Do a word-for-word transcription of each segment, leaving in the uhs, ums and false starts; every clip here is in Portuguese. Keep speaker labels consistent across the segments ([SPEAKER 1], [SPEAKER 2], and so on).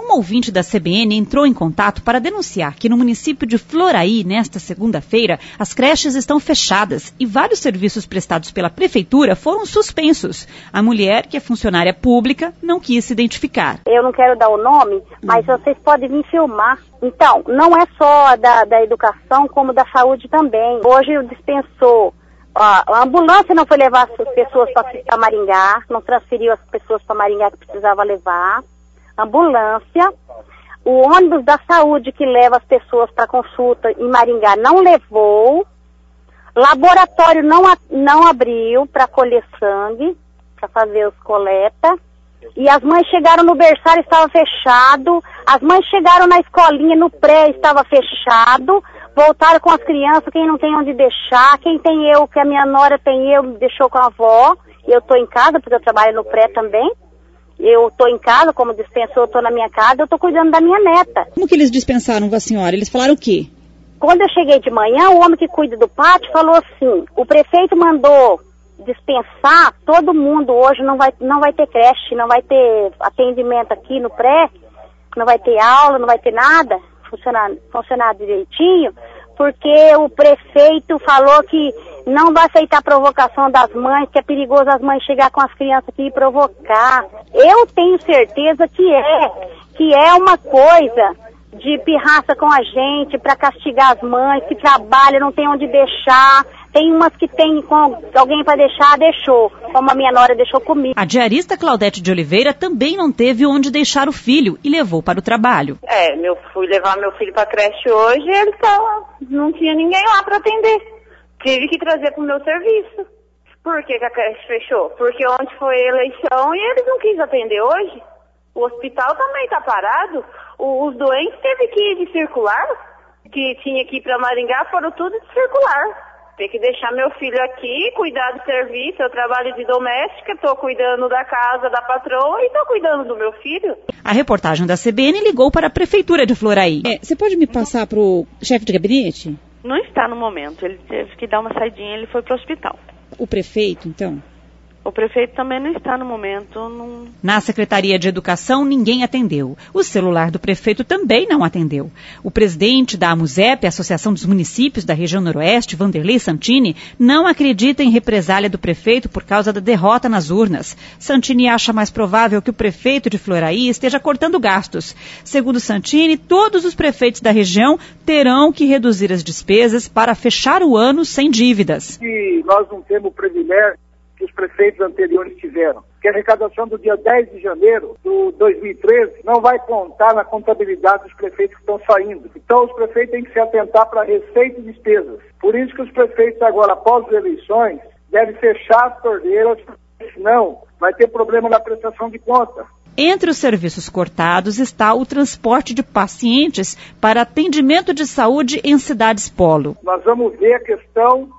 [SPEAKER 1] Uma ouvinte da C B N entrou em contato para denunciar que no município de Floraí, nesta segunda-feira, as creches estão fechadas e vários serviços prestados pela prefeitura foram suspensos. A mulher, que é funcionária pública, não quis se identificar.
[SPEAKER 2] Eu não quero dar o nome, mas uhum. vocês podem vir filmar. Então, não é só da, da educação, como da saúde também. Hoje dispensou. Ó, a ambulância não foi levar as pessoas para Maringá, não transferiu as pessoas para Maringá que precisava levar. Ambulância, o ônibus da saúde que leva as pessoas para consulta em Maringá não levou, laboratório não, não abriu para colher sangue, para fazer os coletas, e as mães chegaram no berçário, estava fechado, as mães chegaram na escolinha, no pré, estava fechado, voltaram com as crianças, quem não tem onde deixar, quem tem eu, que a minha nora tem eu, deixou com a avó, eu estou em casa, porque eu trabalho no pré também. Eu estou em casa, como dispensou, eu estou na minha casa, eu estou cuidando da minha neta.
[SPEAKER 1] Como que eles dispensaram com a senhora? Eles falaram o quê?
[SPEAKER 2] Quando eu cheguei de manhã, o homem que cuida do pátio falou assim, o prefeito mandou dispensar todo mundo hoje, não vai, não vai ter creche, não vai ter atendimento aqui no pré, não vai ter aula, não vai ter nada, funcionar, funcionar direitinho, porque o prefeito falou que não vai aceitar a provocação das mães, que é perigoso as mães chegar com as crianças aqui e provocar. Eu tenho certeza que é, que é uma coisa de pirraça com a gente, para castigar as mães que trabalham, não tem onde deixar. Tem umas que tem com alguém para deixar, deixou, como a minha nora deixou comigo.
[SPEAKER 1] A diarista Claudete de Oliveira também não teve onde deixar o filho e levou para o trabalho.
[SPEAKER 3] É, eu fui levar meu filho para a creche hoje e ele tava, não tinha ninguém lá para atender. Tive que trazer para o meu serviço. Por que, que a creche fechou? Porque ontem foi eleição e eles não quis atender hoje. O hospital também está parado. O, os doentes teve que ir de circular, que tinha que ir para Maringá, foram tudo de circular. Tem que deixar meu filho aqui, cuidar do serviço, eu trabalho de doméstica, estou cuidando da casa da patroa e estou cuidando do meu filho.
[SPEAKER 1] A reportagem da C B N ligou para a prefeitura de Floraí. É, você pode me passar para o chefe de gabinete?
[SPEAKER 4] Não está no momento, ele teve que dar uma saidinha, ele foi para o hospital.
[SPEAKER 1] O prefeito, então?
[SPEAKER 4] O prefeito também não está no momento. Não...
[SPEAKER 1] Na Secretaria de Educação, ninguém atendeu. O celular do prefeito também não atendeu. O presidente da AMUSEP, Associação dos Municípios da Região Noroeste, Vanderlei Santini, não acredita em represália do prefeito por causa da derrota nas urnas. Santini acha mais provável que o prefeito de Floraí esteja cortando gastos. Segundo Santini, todos os prefeitos da região terão que reduzir as despesas para fechar o ano sem dívidas.
[SPEAKER 5] E nós não temos o privilégio que os prefeitos anteriores tiveram. Que a arrecadação do dia dez de janeiro de dois mil e treze não vai contar na contabilidade dos prefeitos que estão saindo. Então os prefeitos têm que se atentar para receita e despesas. Por isso que os prefeitos agora, após as eleições, devem fechar as torneiras, senão vai ter problema na prestação de conta.
[SPEAKER 1] Entre os serviços cortados está o transporte de pacientes para atendimento de saúde em cidades polo.
[SPEAKER 5] Nós vamos ver a questão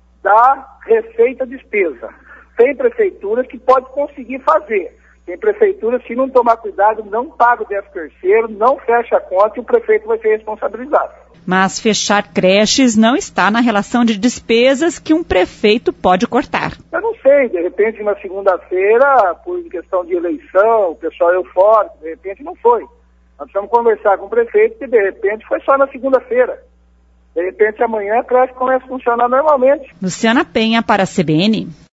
[SPEAKER 5] da receita e despesa. Tem prefeituras que podem conseguir fazer. Tem prefeituras que, se não tomar cuidado, não paga o décimo terceiro, não fecha a conta e o prefeito vai ser responsabilizado.
[SPEAKER 1] Mas fechar creches não está na relação de despesas que um prefeito pode cortar.
[SPEAKER 5] Eu não sei, de repente na segunda-feira, por questão de eleição, o pessoal eufórico, de repente não foi. Nós precisamos conversar com o prefeito que de repente foi só na segunda-feira. De repente amanhã a creche começa a funcionar normalmente.
[SPEAKER 1] Luciana Penha para a C B N.